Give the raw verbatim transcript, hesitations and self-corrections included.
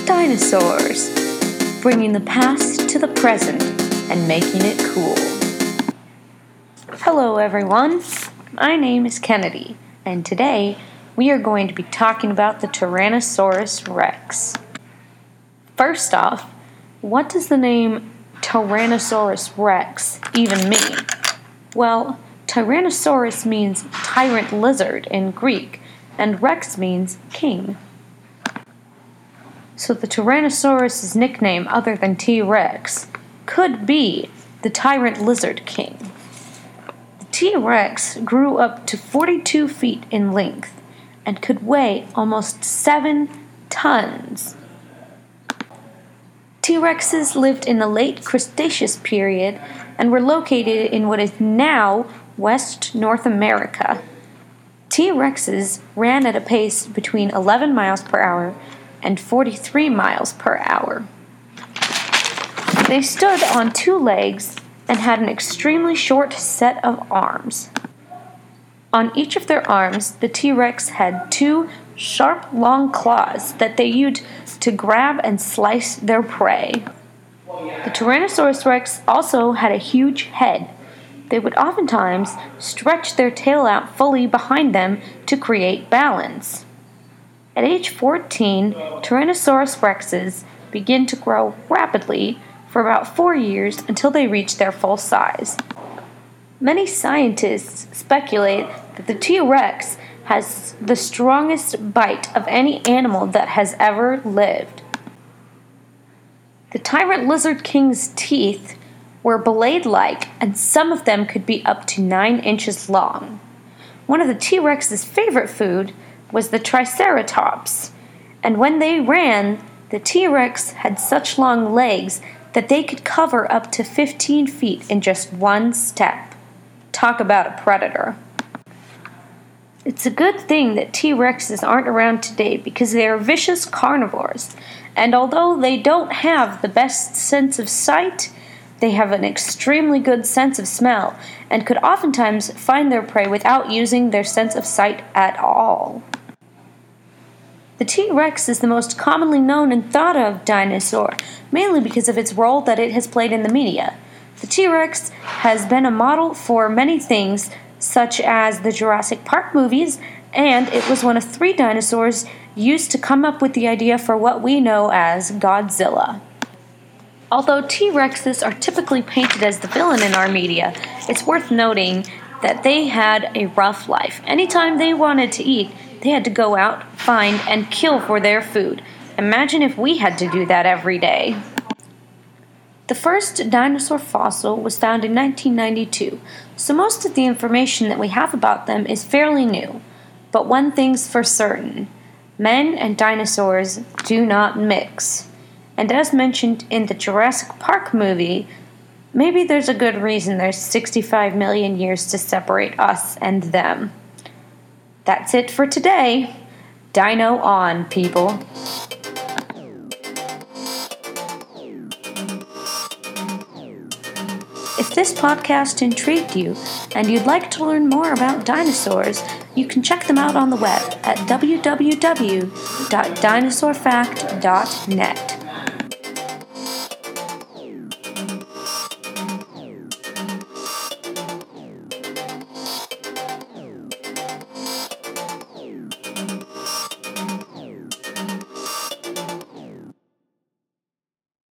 Dinosaurs, bringing the past to the present and making it cool. Hello everyone, my name is Kennedy, and today we are going to be talking about the Tyrannosaurus Rex. First off, what does the name Tyrannosaurus Rex even mean? Well, Tyrannosaurus means tyrant lizard in Greek, and Rex means king. So the Tyrannosaurus's nickname, other than T-Rex, could be the Tyrant Lizard King. The T-Rex grew up to forty-two feet in length and could weigh almost seven tons. T-Rexes lived in the late Cretaceous period and were located in what is now West North America. T-Rexes ran at a pace between eleven miles per hour and forty-three miles per hour. They stood on two legs and had an extremely short set of arms. On each of their arms, the T-Rex had two sharp, long claws that they used to grab and slice their prey. The Tyrannosaurus Rex also had a huge head. They would oftentimes stretch their tail out fully behind them to create balance. At age fourteen, Tyrannosaurus Rexes begin to grow rapidly for about four years until they reach their full size. Many scientists speculate that the T-Rex has the strongest bite of any animal that has ever lived. The Tyrant Lizard King's teeth were blade-like, and some of them could be up to nine inches long. One of the T-Rex's favorite food was the Triceratops, and when they ran, the T-Rex had such long legs that they could cover up to fifteen feet in just one step. Talk about a predator. It's a good thing that T-Rexes aren't around today because they are vicious carnivores, and although they don't have the best sense of sight, they have an extremely good sense of smell and could oftentimes find their prey without using their sense of sight at all. The T-Rex is the most commonly known and thought of dinosaur, mainly because of its role that it has played in the media. The T-Rex has been a model for many things, such as the Jurassic Park movies, and it was one of three dinosaurs used to come up with the idea for what we know as Godzilla. Although T-Rexes are typically painted as the villain in our media, it's worth noting that they had a rough life. Anytime they wanted to eat, they had to go out, find, and kill for their food. Imagine if we had to do that every day. The first dinosaur fossil was found in nineteen ninety-two, so most of the information that we have about them is fairly new. But one thing's for certain, men and dinosaurs do not mix. And as mentioned in the Jurassic Park movie, maybe there's a good reason there's sixty-five million years to separate us and them. That's it for today. Dino on, people. If this podcast intrigued you and you'd like to learn more about dinosaurs, you can check them out on the web at w w w dot dinosaur fact dot net.